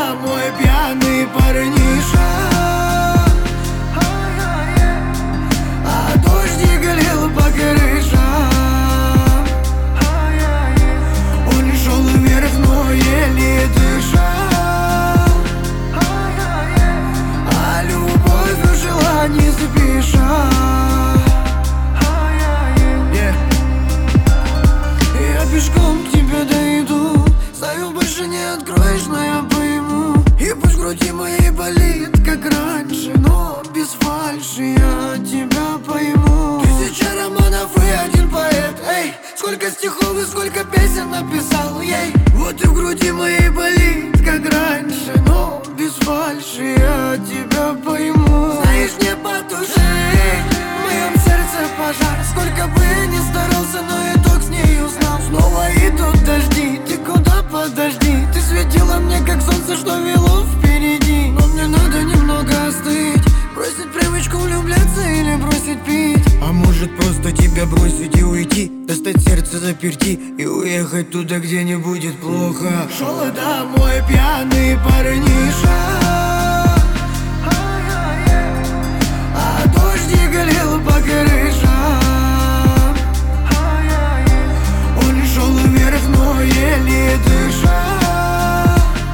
домой пьяный парниша, а дождик лил по крышам. Он шел вверх, но еле дышал, а любовь жила не спеша. Я пешком к тебе дойду, знаю, больше не откроешь, но я пойму. И пусть в груди моей болит, как раньше, но без фальши я тебя пойму. Тысяча романов и один поэт, эй, сколько стихов и сколько песен написал, ей. Вот и в груди моей болит, как раньше, но без фальши я тебя пойму. Знаешь, не потушить в моем сердце пожар. Сколько бы я ни старался, но итог с ней узнал. Снова идут дожди, ты куда подожди? Ты светила мне, как солнце, что вело впереди. Но мне надо немного остыть, бросить привычку влюбляться или бросить пить. А может просто тебя бросить и уйти, достать сердце заперти и уехать туда, где не будет плохо. Шел домой пьяный парниша, а дождик лил по крышам. Он шел вверх, но еле дышал,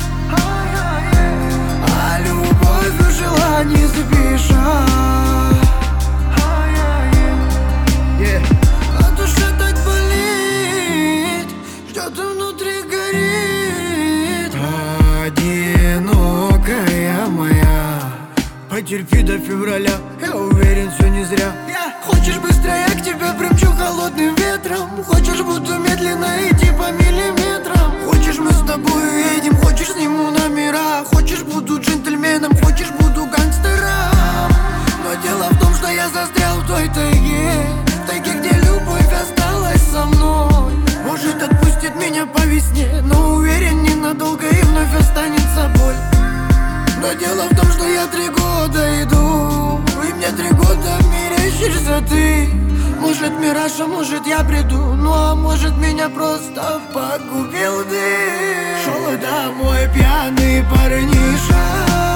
а любовь жила не спеша. А душа так болит, что-то внутри горит. Одинокая моя, потерпи до февраля, я уверен, все не зря. Хочешь быстрее, я к тебе примчу холодным ветром. Хочешь, буду медленно идти по миллиметрам. Хочешь, мы с тобой едем, хочешь, сниму номера. Хочешь, буду джентльменом, хочешь, буду гангстером. Но дело в том, что я застрял в той тайге, в тайге, где любовь осталась со мной. Может, отпустит меня по весне, но уверен, ненадолго и вновь останется боль. Но дело в том, что я 3 года иду, и мне 3 года мерещишься ты. Может, мираж, а может, я приду, ну а может, меня просто погубил ты. Шел домой пьяный парниша,